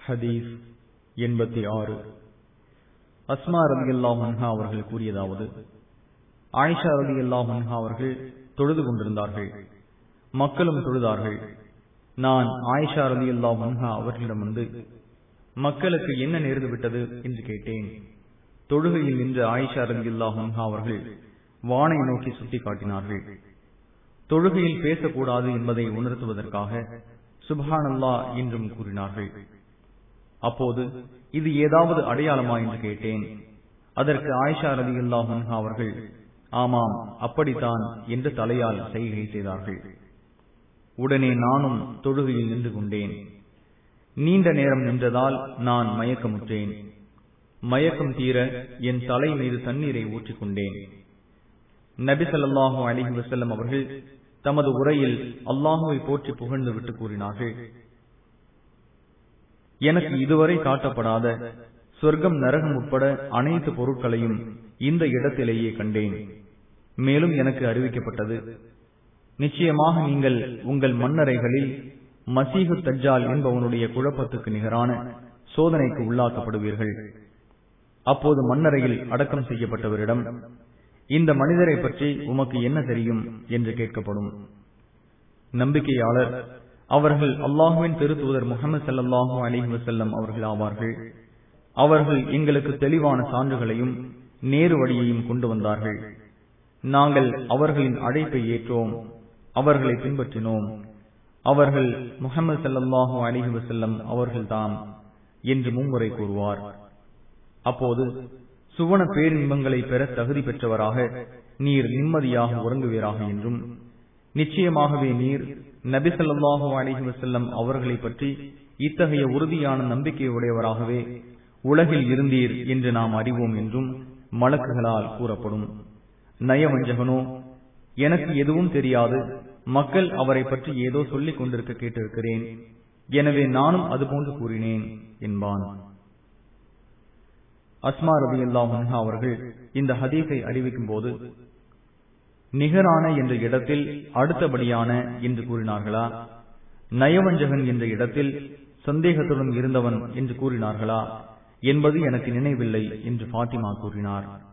ஹதீஸ் 86. அஸ்மா ரலியல்லாஹு அன்ஹா அவர்கள் கூறியதாவது, ஆயிஷா ரலியல்லாஹு அன்ஹா அவர்கள் தொழுது கொண்டிருந்தார்கள், மக்களும் தொழுதார்கள். நான் ஆயிஷா ரலியல்லாஹு அன்ஹா அவர்களிடம் வந்து, மக்களுக்கு என்ன நேர்ந்து விட்டது என்று கேட்டேன். தொழுகையில் நின்ற ஆயிஷா ரலியல்லாஹு அன்ஹா அவர்கள் வானை நோக்கி சுட்டிக்காட்டினார்கள். தொழுகையில் பேசக்கூடாது என்பதை உணர்த்துவதற்காக சுப்ஹானல்லாஹ் என்றும் கூறினார்கள். அப்போது இது ஏதாவது அடையாளமா என்று கேட்டேன். அதற்கு ஆயிஷா ரலியல்லாஹு அன்ஹா அவர்கள் ஆமாம் அப்படித்தான் என்று தலையால் சைகை செய்தார்கள். உடனே நானும் தொழுகையில் நின்று கொண்டேன். நீண்ட நேரம் நின்றதால் நான் மயக்கமுற்றேன். மயக்கம் தீர என் தலை மீது தண்ணீரை ஊற்றிக்கொண்டேன். நபி ஸல்லல்லாஹு அலைஹி வஸல்லம் அவர்கள் தமது உரையில் அல்லாஹுவை போற்றி புகழ்ந்து விட்டு கூறினார்கள், எனக்கு இதுவரை காட்டப்படாத சொர்க்கம் நரகம் உட்பட அனைத்து பொருட்களையும் இந்த இடத்திலேயே கண்டேன். மேலும் எனக்கு அறிவிக்கப்பட்டது, நிச்சயமாக நீங்கள் உங்கள் மன்னரைகளில் மசீஹு தஜ்ஜால் என்பவனுடைய குழப்பத்துக்கு நிகரான சோதனைக்கு உள்ளாக்கப்படுவீர்கள். அப்போது மன்னரையில் அடக்கம் செய்யப்பட்டவரிடம், இந்த மனிதரை பற்றி உமக்கு என்ன தெரியும் என்று கேட்கப்படும். நம்பிக்கையாளர் அவர்கள் அல்லாஹுவின் திருத்தூதர் முஹம்மது ஸல்லல்லாஹு அலைஹி வஸல்லம் அவர்கள் ஆவார்கள். அவர்கள் எங்களுக்கு தெளிவான சான்றுகளையும் நேரு வழியையும் கொண்டு வந்தார்கள். நாங்கள் அவர்களின் அழைப்பை ஏற்றோம், அவர்களை பின்பற்றினோம். அவர்கள் முஹம்மது ஸல்லல்லாஹு அலைஹி வஸல்லம் அவர்கள்தாம் என்று மும்முறை கூறுவார். அப்போது சுவன பேரின்பங்களை பெற தகுதி பெற்றவராக நீர் நிம்மதியாக உறங்குவீராக என்றும், நிச்சயமாகவே நீர் நபி ஸல்லல்லாஹு அலைஹி வஸல்லம் அவர்களை பற்றி இத்தகைய உறுதியான நம்பிக்கையுடையவராகவே உலகில் இருந்தீர் என்று நாம் அறிவோம் என்றும் மலக்குகளால் கூறப்படும். நயவஞ்சகனோ, எனக்கு எதுவும் தெரியாது, மக்கள் அவரை பற்றி ஏதோ சொல்லிக் கொண்டிருக்க கேட்டிருக்கிறேன், எனவே நானும் அதுபோன்று கூறினேன் என்பான். அஸ்மா ரலியல்லாஹு அன்ஹா அவர்கள் இந்த ஹதீஸை அறிவிக்கும் போது, நிகரான என்ற இடத்தில் அடுத்தபடியான என்று கூறினார்களா, நயவஞ்சகன் என்ற இடத்தில் சந்தேகத்துடன் இருந்தவன் என்று கூறினார்களா என்பது எனக்கு நினைவில்லை என்று ஃபாத்திமா கூறினார்.